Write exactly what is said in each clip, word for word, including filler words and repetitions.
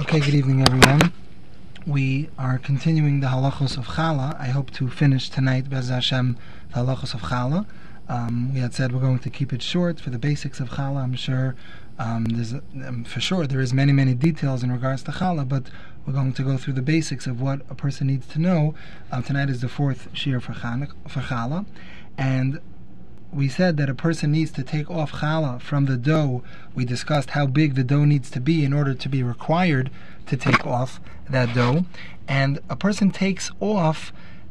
Okay, good evening, everyone. We are continuing the halachos of Challah. I hope to finish tonight, Be'ez Hashem, the halachos of Challah. Um, we had said we're going to keep it short for the basics of Challah. I'm sure, um, there's, um, for sure, there is many, many details in regards to Challah, but we're going to go through the basics of what a person needs to know. Uh, tonight is the fourth shiur for Challah, and we said that a person needs to take off challah from the dough. We discussed how big the dough needs to be in order to be required to take off that dough. And a person takes off,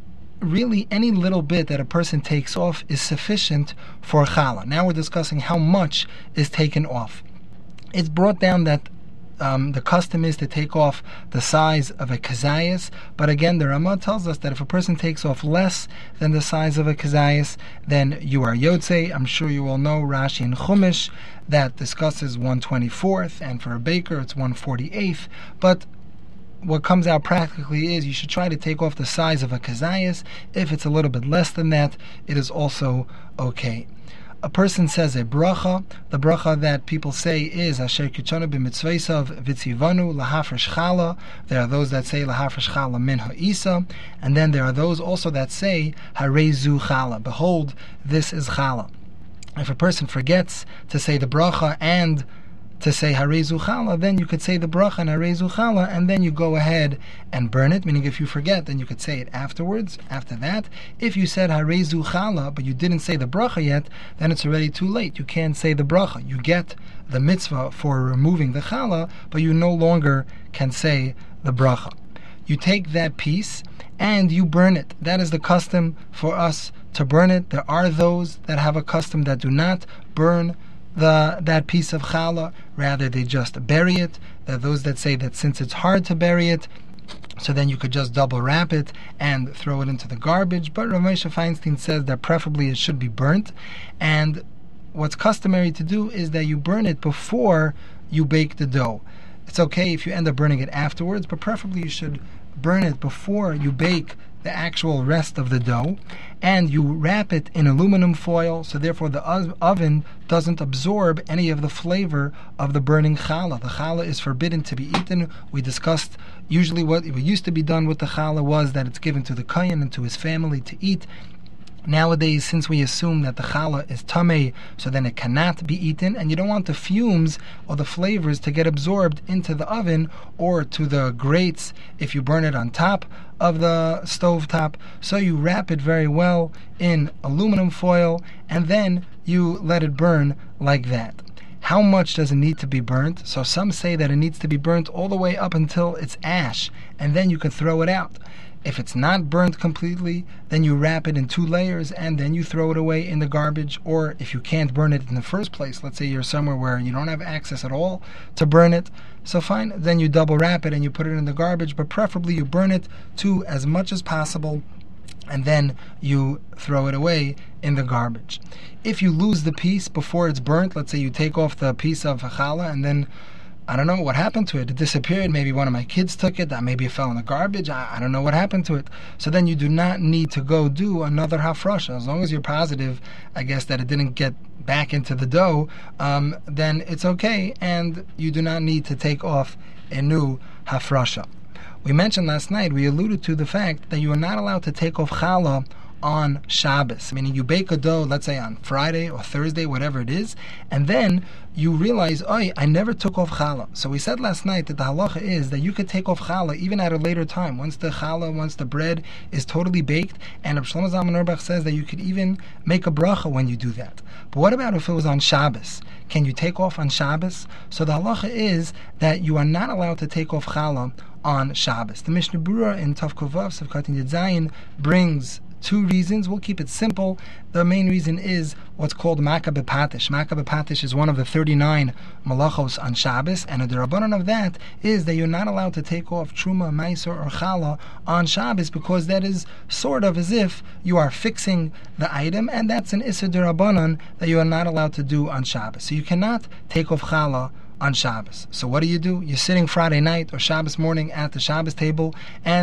really any little bit that a person takes off is sufficient for challah. Now we're discussing how much is taken off. It's brought down that Um, the custom is to take off the size of a kazayas, but again the Ramah tells us that if a person takes off less than the size of a kazayas, then you are yotzei. I'm sure you all know Rashi and Chumash that discusses one twenty-fourth, and for a baker it's one forty-eighth, but what comes out practically is you should try to take off the size of a kazayas. If it's a little bit less than that, it is also okay. A person says a bracha. The bracha that people say is Asher Kichanu b'mitzvaysav v'tzivanu lahafresh challah. There are those that say lahafresh challah min ha'isa, and then there are those also that say harezu challah. Behold, this is challah. If a person forgets to say the bracha and to say harezu challah, then you could say the bracha and harezu challah, and then you go ahead and burn it. Meaning, if you forget, then you could say it afterwards. After that, if you said harezu challah, but you didn't say the bracha yet, then it's already too late. You can't say the bracha. You get the mitzvah for removing the challah, but you no longer can say the bracha. You take that piece and you burn it. That is the custom for us to burn it. There are those that have a custom that do not burn the that piece of challah, rather they just bury it. There are those that say that since it's hard to bury it, so then you could just double wrap it and throw it into the garbage. But Rav Moshe Feinstein says that preferably it should be burnt, and what's customary to do is that you burn it before you bake the dough. It's okay if you end up burning it afterwards, but preferably you should burn it before you bake the actual rest of the dough, and you wrap it in aluminum foil, so therefore the oven doesn't absorb any of the flavor of the burning challah. The challah is forbidden to be eaten. We discussed usually what used to be done with the challah was that it's given to the kohen and to his family to eat. Nowadays, since we assume that the challah is tamei, so then it cannot be eaten, and you don't want the fumes or the flavors to get absorbed into the oven or to the grates if you burn it on top of the stove top. So you wrap it very well in aluminum foil, and then you let it burn like that. How much does it need to be burnt? So some say that it needs to be burnt all the way up until it's ash, and then you can throw it out. If it's not burnt completely, then you wrap it in two layers and then you throw it away in the garbage. Or if you can't burn it in the first place, let's say you're somewhere where you don't have access at all to burn it, so fine, then you double wrap it and you put it in the garbage, but preferably you burn it to as much as possible and then you throw it away in the garbage. If you lose the piece before it's burnt, let's say you take off the piece of challah and then I don't know what happened to it. It disappeared. Maybe one of my kids took it. Maybe it fell in the garbage. I, I don't know what happened to it. So then you do not need to go do another hafrasha. As long as you're positive, I guess, that it didn't get back into the dough, um, then it's okay, and you do not need to take off a new hafrasha. We mentioned last night, we alluded to the fact that you are not allowed to take off challah on Shabbos, meaning you bake a dough, let's say on Friday or Thursday, whatever it is, and then you realize, oh, I never took off challah. So we said last night that the halacha is that you could take off challah even at a later time, once the challah, once the bread is totally baked, and Rav Shlomo Zalman Auerbach says that you could even make a bracha when you do that. But what about if it was on Shabbos? Can you take off on Shabbos? So the halacha is that you are not allowed to take off challah on Shabbos. The Mishnah Berurah in Tav Kovav Sefkat Yud Zayin brings two reasons. We'll keep it simple. The main reason is what's called Makkah B'Patish. Makkah B'Patish is one of the thirty-nine malachos on Shabbos, and a derabanan of that is that you're not allowed to take off Truma, Meiser, or Challah on Shabbos, because that is sort of as if you are fixing the item, and that's an Issa derabanan that you are not allowed to do on Shabbos. So you cannot take off Challah on Shabbos. So what do you do? You're sitting Friday night or Shabbos morning at the Shabbos table, and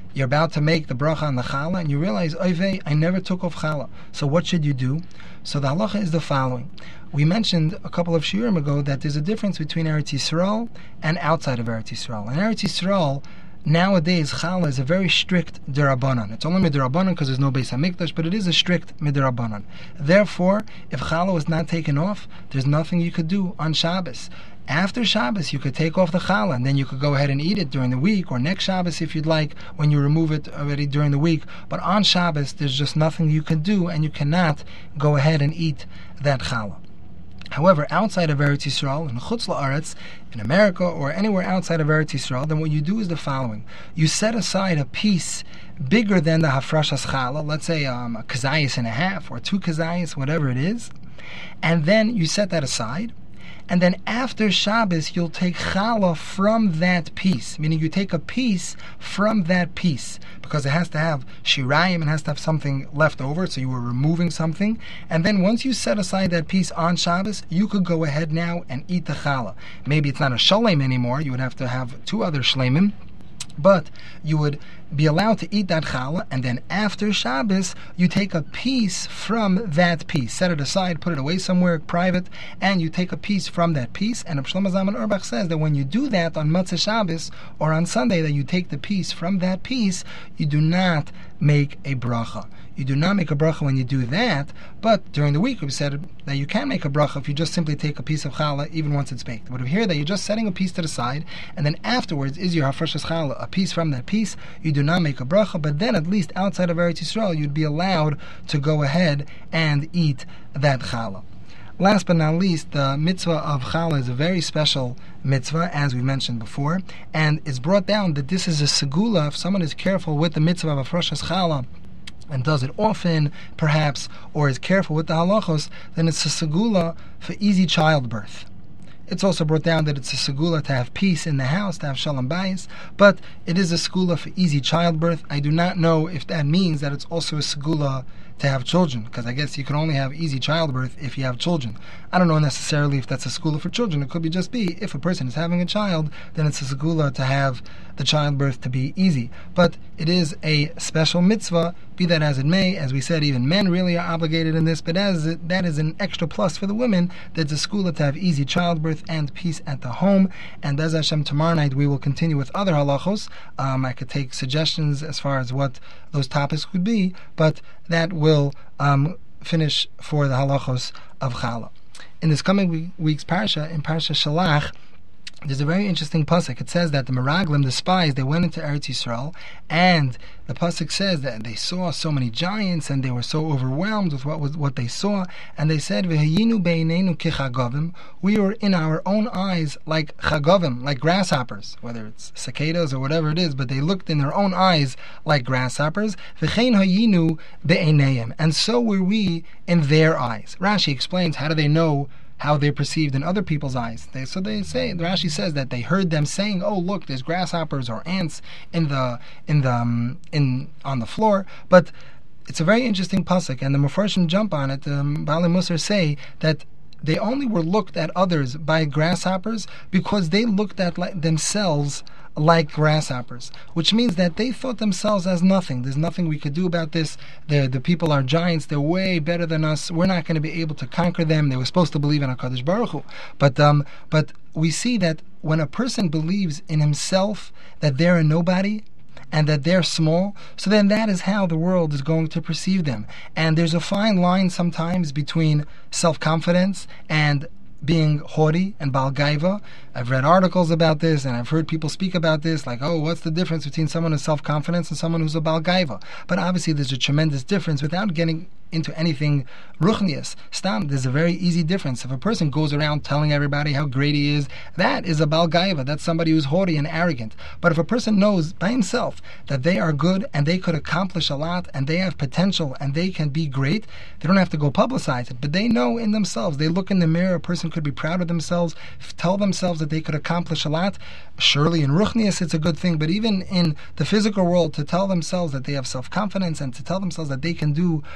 you're about to make the bracha on the challah, and you realize, oy I never took off challah. So what should you do? So the halacha is the following. We mentioned a couple of shiurim ago that there's a difference between Eretz Yisrael and outside of Eretz Yisrael. In Eretz Yisrael, nowadays, challah is a very strict derabanan. It's only midirabanan because there's no Beis Hamikdash, but it is a strict midirabanan. Therefore, if challah was not taken off, there's nothing you could do on Shabbos. After Shabbos, you could take off the challah, and then you could go ahead and eat it during the week, or next Shabbos if you'd like, when you remove it already during the week. But on Shabbos, there's just nothing you can do, and you cannot go ahead and eat that challah. However, outside of Eretz Yisrael, in Chutz La'aretz, in America, or anywhere outside of Eretz Yisrael, then what you do is the following. You set aside a piece bigger than the Hafrashas Challah, let's say um, a kazayas and a half, or two kazayas, whatever it is, and then you set that aside. And then after Shabbos, you'll take challah from that piece, meaning you take a piece from that piece, because it has to have shirayim, it has to have something left over, so you were removing something. And then once you set aside that piece on Shabbos, you could go ahead now and eat the challah. Maybe it's not a shalem anymore, you would have to have two other shlemim, but you would be allowed to eat that challah, and then after Shabbos, you take a piece from that piece. Set it aside, put it away somewhere private, and you take a piece from that piece. And Reb Shlomo Zalman Auerbach says that when you do that on Motzei Shabbos, or on Sunday, that you take the piece from that piece, you do not make a bracha. You do not make a bracha when you do that, but during the week we said that you can make a bracha if you just simply take a piece of challah, even once it's baked. But here that you're just setting a piece to the side, and then afterwards is your hafrashas challah, a piece from that piece, you do not make a bracha, but then at least outside of Eretz Yisrael, you'd be allowed to go ahead and eat that challah. Last but not least, the mitzvah of challah is a very special mitzvah, as we mentioned before, and it's brought down that this is a segula. If someone is careful with the mitzvah of hafrashas challah, and does it often, perhaps, or is careful with the halachos, then it's a segula for easy childbirth. It's also brought down that it's a segula to have peace in the house, to have shalom bayis, but it is a segula for easy childbirth. I do not know if that means that it's also a segula to have children, because I guess you can only have easy childbirth if you have children. I don't know necessarily if that's a segula for children. It could be just be, if a person is having a child, then it's a segula to have the childbirth to be easy. But it is a special mitzvah, be that as it may. As we said, even men really are obligated in this, but as it, that is an extra plus for the women, that's a segula to have easy childbirth and peace at the home. And Bez Hashem, tomorrow night we will continue with other halachos. Um, I could take suggestions as far as what those topics would be, but that will um, finish for the halachos of challah. In this coming week, week's parsha, in Parsha Shalach, there's a very interesting pasuk. It says that the Meraglim, the spies, they went into Eretz Yisrael, and the pasuk says that they saw so many giants, and they were so overwhelmed with what was what they saw, and they said, "V'hayinu beinenu kichagavim." We were in our own eyes like chagavim, like grasshoppers, whether it's cicadas or whatever it is, but they looked in their own eyes like grasshoppers. V'chein hayinu beinayim, and so were we in their eyes. Rashi explains, how do they know how they're perceived in other people's eyes? They, so they say, the Rashi says that they heard them saying, "Oh, look, there's grasshoppers or ants in the in the um, in on the floor." But it's a very interesting pasuk, and the Mefarshim jump on it. Um, Baalei Musar say that they only were looked at others by grasshoppers because they looked at like themselves like grasshoppers, which means that they thought themselves as nothing. There's nothing we could do about this. They're, the people are giants. They're way better than us. We're not going to be able to conquer them. They were supposed to believe in HaKadosh Baruch Hu. But, um, but we see that when a person believes in himself that they're a nobody, and that they're small, so then that is how the world is going to perceive them. And there's a fine line sometimes between self-confidence and being haughty and Baal Gaiva. I've read articles about this, and I've heard people speak about this, like, oh, what's the difference between someone who's self-confidence and someone who's a Baal Gaiva? But obviously there's a tremendous difference without getting into anything ruchnius. Stam, there's a very easy difference. If a person goes around telling everybody how great he is, that is a Baal Gaiva. That's somebody who's haughty and arrogant. But if a person knows by himself that they are good and they could accomplish a lot and they have potential and they can be great, they don't have to go publicize it, but they know in themselves. They look in the mirror, a person could be proud of themselves, tell themselves that they could accomplish a lot. Surely in ruchnius it's a good thing, but even in the physical world, to tell themselves that they have self-confidence and to tell themselves that they can do something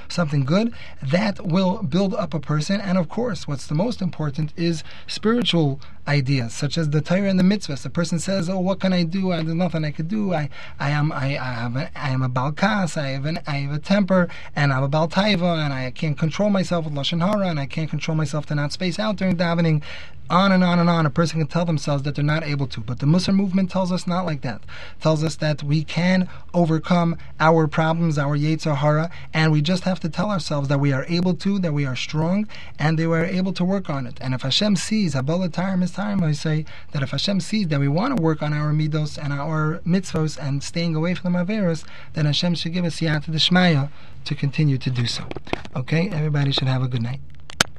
something good, that will build up a person. And of course, what's the most important is spiritual ideas, such as the Torah and the mitzvahs. The person says, "Oh, what can I do? I, there's nothing I could do. I, I am, I, I have, a, I am a Baal Kas. I have, an, I have a temper, and I'm a Baal Taiva, and I can't control myself with lashon hara, and I can't control myself to not space out during davening." On and on and on. A person can tell themselves that they're not able to. But the Musar movement tells us not like that. It tells us that we can overcome our problems, our Yetzer Hara, and we just have to tell ourselves that we are able to, that we are strong, and that we are able to work on it. And if Hashem sees, Habala Tarim is Tarim, I say that if Hashem sees that we want to work on our midos and our mitzvos and staying away from the Averos, then Hashem should give us Yata D'Shmaya to continue to do so. Okay? Everybody should have a good night.